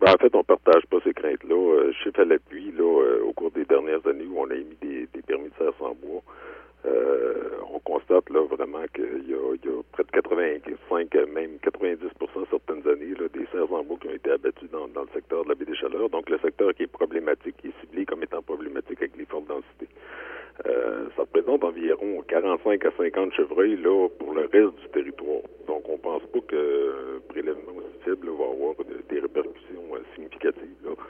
en fait, on partage pas ces craintes-là. Chiffre à l'appui, au cours des dernières années où on a émis des permis de serre sans bois, on constate là vraiment qu'il y a près de 85, même 90% certaines années, là, des serres en bois qui ont été abattues dans le secteur de la baie des Chaleurs. Donc le secteur qui est problématique, qui est ciblé comme étant problématique avec les fortes densités. Ça représente environ 45 à 50 chevreuils là, pour le reste du territoire. Donc on pense pas que prélèvement aussi faible va avoir des répercussions significatives là,